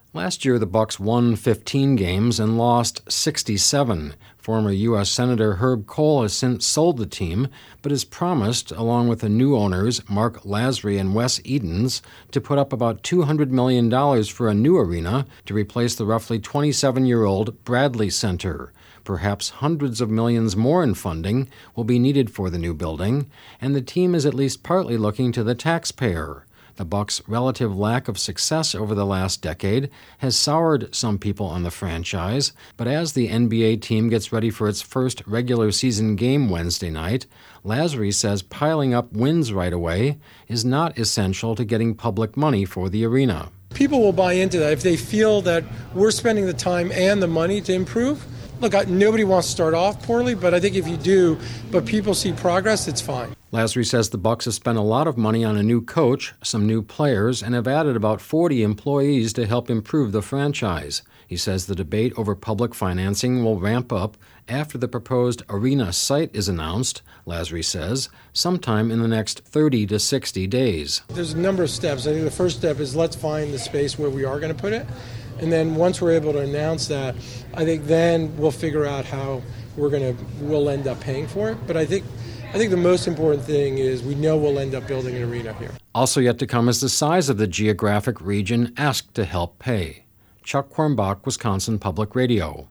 Last year, the Bucs won 15 games and lost 67. Former U.S. Senator Herb Kohl has since sold the team, but has promised, along with the new owners, Mark Lasry and Wes Edens, to put up about $200 million for a new arena to replace the roughly 27-year-old Bradley Center. Perhaps hundreds of millions more in funding will be needed for the new building, and the team is at least partly looking to the taxpayer. The Bucs' relative lack of success over the last decade has soured some people on the franchise, but as the NBA team gets ready for its first regular season game Wednesday night, Lasry says piling up wins right away is not essential to getting public money for the arena. People will buy into that if they feel that we're spending the time and the money to improve. Look, nobody wants to start off poorly, but I think if you do, but people see progress, it's fine. Lasry says the Bucs have spent a lot of money on a new coach, some new players, and have added about 40 employees to help improve the franchise. He says the debate over public financing will ramp up after the proposed arena site is announced, Lasry says, sometime in the next 30 to 60 days. There's a number of steps. I think the first step is let's find the space where we are going to put it. And then once we're able to announce that, I think then we'll figure out how we'll end up paying for it. But I think the most important thing is we know we'll end up building an arena here. Also yet to come is the size of the geographic region asked to help pay. Chuck Quirmbach, Wisconsin Public Radio.